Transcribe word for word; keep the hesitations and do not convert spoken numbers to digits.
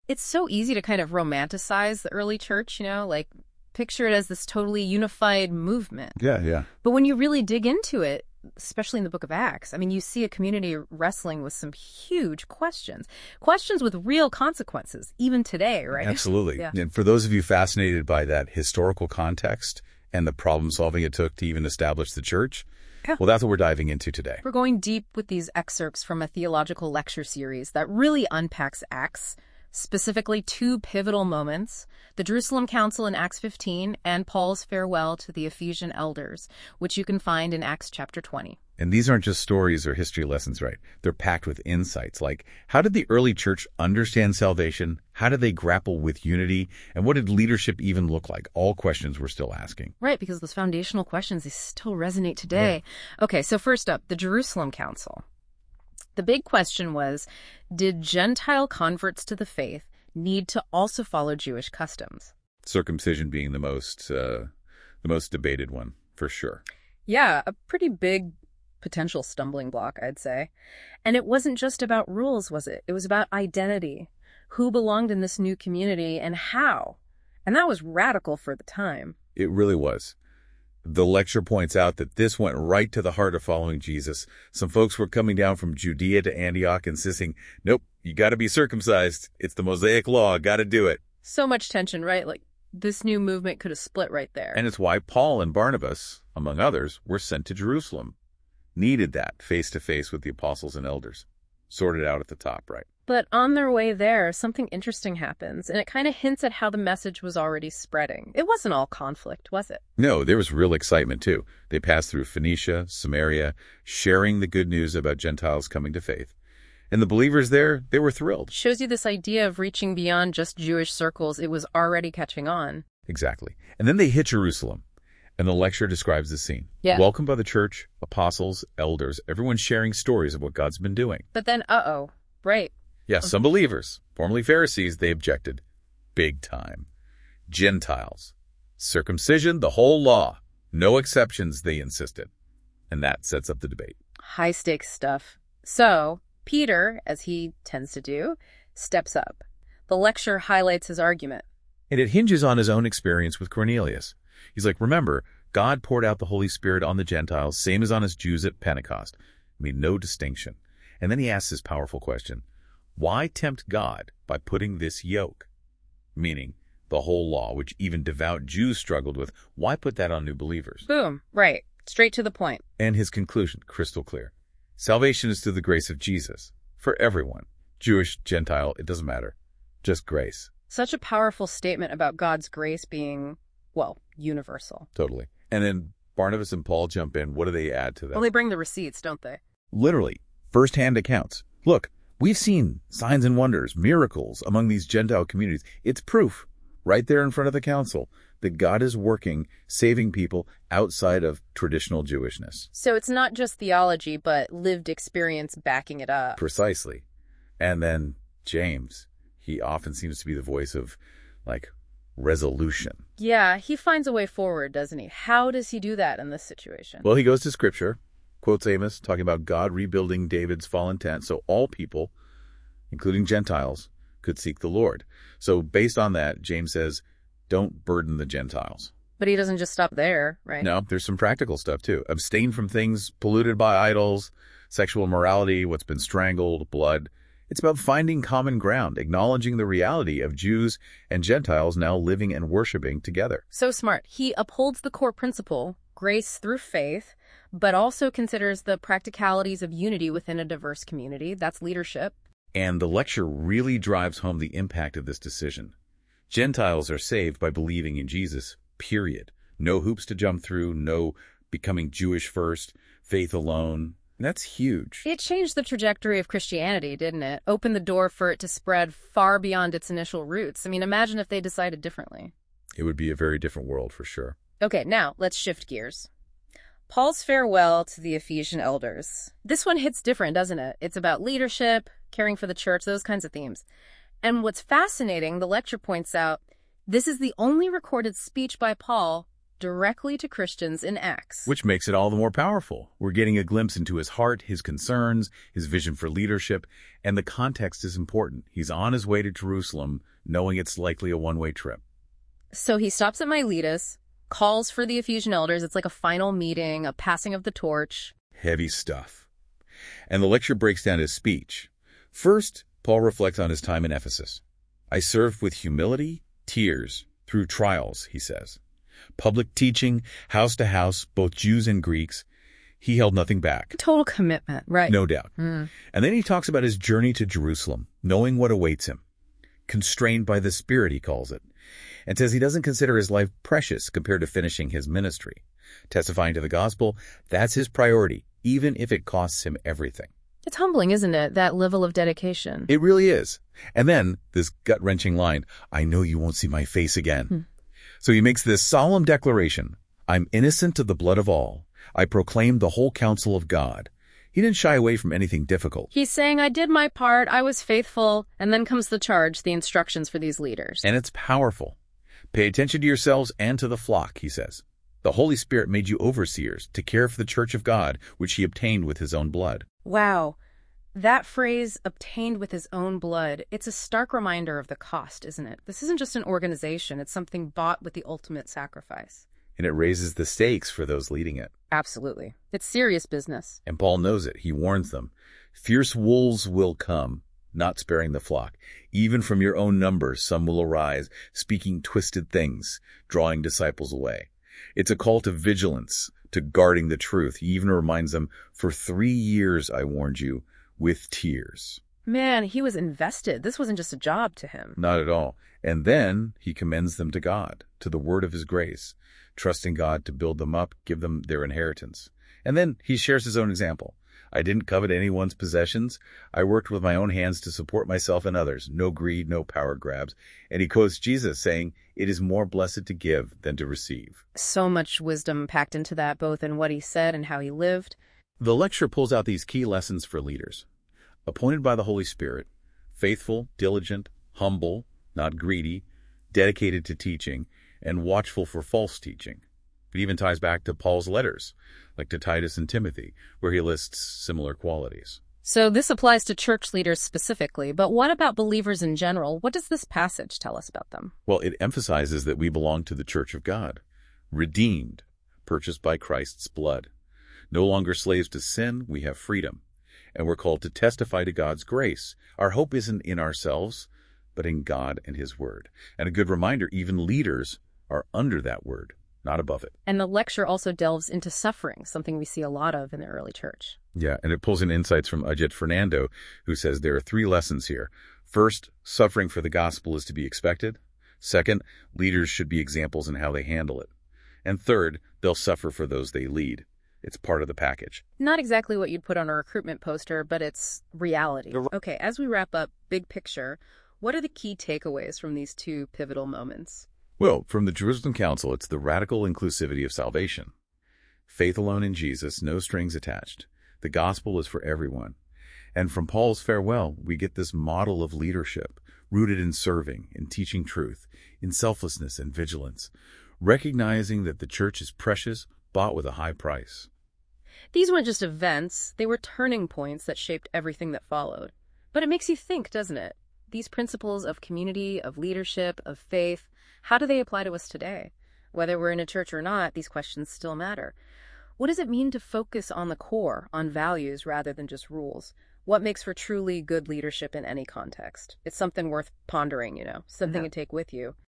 It's so easy to kind of romanticize the early church, you know, like picture it as this totally unified movement. Yeah, yeah. But when you really dig into it, especially in the book of Acts, I mean, you see a community wrestling with some huge questions, questions with real consequences, even today, right? Absolutely. Yeah. And for those of you fascinated by that historical context and the problem solving it took to even establish the church, Yeah. well, that's what we're diving into today. We're going deep with these excerpts from a theological lecture series that really unpacks Acts, specifically two pivotal moments, the Jerusalem Council in Acts fifteen and Paul's farewell to the Ephesian elders, which you can find in Acts chapter twenty. And these aren't just stories or history lessons, right? They're packed with insights like, how did the early church understand salvation? How did they grapple with unity? And what did leadership even look like? All questions we're still asking. Right, because those foundational questions, they still resonate today. Right. Okay, so first up, the Jerusalem Council. The big question was, did Gentile converts to the faith need to also follow Jewish customs? Circumcision being the most, uh, the most debated one, for sure. Yeah, a pretty big potential stumbling block, I'd say. And it wasn't just about rules, was it? It was about identity, who belonged in this new community and how. And that was radical for the time. It really was. The lecture points out that this went right to the heart of following Jesus. Some folks were coming down from Judea to Antioch insisting, nope, you got to be circumcised. It's the Mosaic law. Got to do it. So much tension, right? Like, this new movement could have split right there. And it's why Paul and Barnabas, among others, were sent to Jerusalem. Needed that face-to-face with the apostles and elders. Sorted out at the top, right? But on their way there, something interesting happens, and it kind of hints at how the message was already spreading. It wasn't all conflict, was it? No, there was real excitement, too. They passed through Phoenicia, Samaria, sharing the good news about Gentiles coming to faith. And the believers there, they were thrilled. Shows you this idea of reaching beyond just Jewish circles. It was already catching on. Exactly. And then they hit Jerusalem. And the lecture describes the scene. Yeah. Welcomed by the church, apostles, elders, everyone sharing stories of what God's been doing. But then, uh-oh, right. Yeah, some believers, formerly Pharisees, they objected. Big time. Gentiles. Circumcision, the whole law. No exceptions, they insisted. And that sets up the debate. High-stakes stuff. So, Peter, as he tends to do, steps up. The lecture highlights his argument. And it hinges on his own experience with Cornelius. He's like, remember, God poured out the Holy Spirit on the Gentiles, same as on us Jews at Pentecost. Made no distinction. And then he asks this powerful question. Why tempt God by putting this yoke? Meaning, the whole law, which even devout Jews struggled with. Why put that on new believers? Boom. Right. Straight to the point. And his conclusion, crystal clear. Salvation is through the grace of Jesus. For everyone. Jewish, Gentile, it doesn't matter. Just grace. Such a powerful statement about God's grace being, well, universal. Totally. And then Barnabas and Paul jump in. What do they add to that? Well, they bring the receipts, don't they? Literally, first-hand accounts. Look, we've seen signs and wonders, miracles among these Gentile communities. It's proof, right there in front of the council, that God is working, saving people outside of traditional Jewishness. So it's not just theology, but lived experience backing it up. Precisely. And then James, he often seems to be the voice of, like, resolution. Yeah, he finds a way forward, doesn't he? How does he do that in this situation? Well, he goes to Scripture, quotes Amos, talking about God rebuilding David's fallen tent, so all people, including Gentiles, could seek the Lord. So based on that, James says, don't burden the Gentiles. But he doesn't just stop there, right? No, there's some practical stuff, too. Abstain from things polluted by idols, sexual immorality, what's been strangled, blood. It's about finding common ground, acknowledging the reality of Jews and Gentiles now living and worshiping together. So smart. He upholds the core principle, grace through faith, but also considers the practicalities of unity within a diverse community. That's leadership. And the lecture really drives home the impact of this decision. Gentiles are saved by believing in Jesus, period. No hoops to jump through, no becoming Jewish first, faith alone. And that's huge. It changed the trajectory of Christianity, didn't it? Opened the door for it to spread far beyond its initial roots. I mean, imagine if they decided differently. It would be a very different world for sure. Okay, now let's shift gears. Paul's farewell to the Ephesian elders. This one hits different, doesn't it? It's about leadership, caring for the church, those kinds of themes. And what's fascinating, the lecture points out, this is the only recorded speech by Paul directly to Christians in Acts. Which makes it all the more powerful. We're getting a glimpse into his heart, his concerns, his vision for leadership, and the context is important. He's on his way to Jerusalem, knowing it's likely a one-way trip. So he stops at Miletus, calls for the Ephesian elders. It's like a final meeting, a passing of the torch. Heavy stuff. And the lecture breaks down his speech. First, Paul reflects on his time in Ephesus. I served with humility, tears, through trials, he says. Public teaching, house to house, both Jews and Greeks. He held nothing back. Total commitment, right? No doubt. Mm. And then he talks about his journey to Jerusalem, knowing what awaits him. Constrained by the Spirit, he calls it. And says he doesn't consider his life precious compared to finishing his ministry. Testifying to the gospel, that's his priority, even if it costs him everything. It's humbling, isn't it, that level of dedication? It really is. And then this gut-wrenching line, I know you won't see my face again. Hmm. So he makes this solemn declaration, I'm innocent of the blood of all. I proclaim the whole counsel of God. He didn't shy away from anything difficult. He's saying, I did my part, I was faithful, and then comes the charge, the instructions for these leaders. And it's powerful. Pay attention to yourselves and to the flock, he says. The Holy Spirit made you overseers to care for the church of God, which he obtained with his own blood. Wow. That phrase, obtained with his own blood, it's a stark reminder of the cost, isn't it? This isn't just an organization. It's something bought with the ultimate sacrifice. And it raises the stakes for those leading it. Absolutely. It's serious business. And Paul knows it. He warns them. Fierce wolves will come, not sparing the flock. Even from your own numbers, some will arise, speaking twisted things, drawing disciples away. It's a call to vigilance, to guarding the truth. He even reminds them, for three years I warned you, with tears. Man, he was invested. This wasn't just a job to him. Not at all. And then he commends them to God, to the word of his grace, trusting God to build them up, give them their inheritance. And then he shares his own example. I didn't covet anyone's possessions. I worked with my own hands to support myself and others. No greed, no power grabs. And he quotes Jesus saying, it is more blessed to give than to receive. So much wisdom packed into that, both in what he said and how he lived. The lecture pulls out these key lessons for leaders. Appointed by the Holy Spirit, faithful, diligent, humble, not greedy, dedicated to teaching, and watchful for false teaching. It even ties back to Paul's letters, like to Titus and Timothy, where he lists similar qualities. So this applies to church leaders specifically, but what about believers in general? What does this passage tell us about them? Well, it emphasizes that we belong to the church of God, redeemed, purchased by Christ's blood. No longer slaves to sin, we have freedom. And we're called to testify to God's grace. Our hope isn't in ourselves, but in God and his word. And a good reminder, even leaders are under that word, not above it. And the lecture also delves into suffering, something we see a lot of in the early church. Yeah, and it pulls in insights from Ajit Fernando, who says there are three lessons here. First, suffering for the gospel is to be expected. Second, leaders should be examples in how they handle it. And third, they'll suffer for those they lead. It's part of the package. Not exactly what you'd put on a recruitment poster, but it's reality. Okay, as we wrap up, big picture, what are the key takeaways from these two pivotal moments? Well, from the Jerusalem Council, it's the radical inclusivity of salvation. Faith alone in Jesus, no strings attached. The gospel is for everyone. And from Paul's farewell, we get this model of leadership, rooted in serving, in teaching truth, in selflessness and vigilance, recognizing that the church is precious, bought with a high price. These weren't just events, they were turning points that shaped everything that followed. But it makes you think, doesn't it? These principles of community, of leadership, of faith, how do they apply to us today? Whether we're in a church or not, these questions still matter. What does it mean to focus on the core, on values rather than just rules? What makes for truly good leadership in any context? It's something worth pondering, you know, something yeah. to take with you.